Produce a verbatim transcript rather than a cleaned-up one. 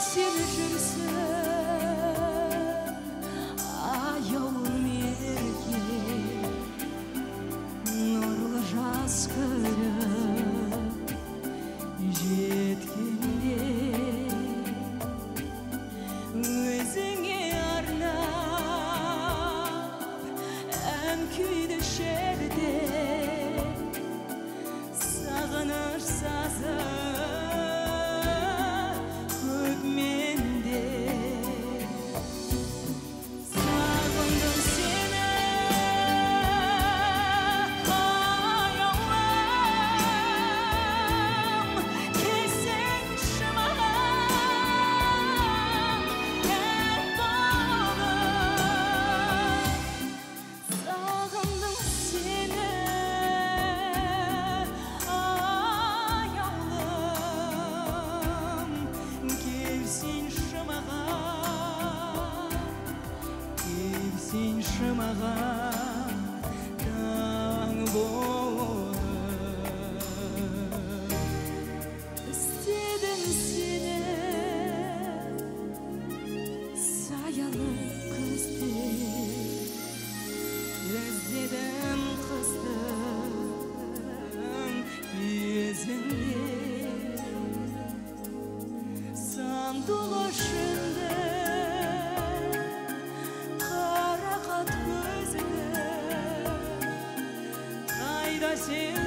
сен жүрсің аяулым ерке нұрлы жас көріп жеткенде өзіңе арнап ән күйді шерде сағыныш сазы көп менде сағындым сені аяулым келсеңші маған ән болып сағындым сені аяулым келсеңші маған келсеңші маған таң болып іздедім сені саялы күзде іздедім қыстың кезінде сандуғашыңды қарақат көзіңді қайда сен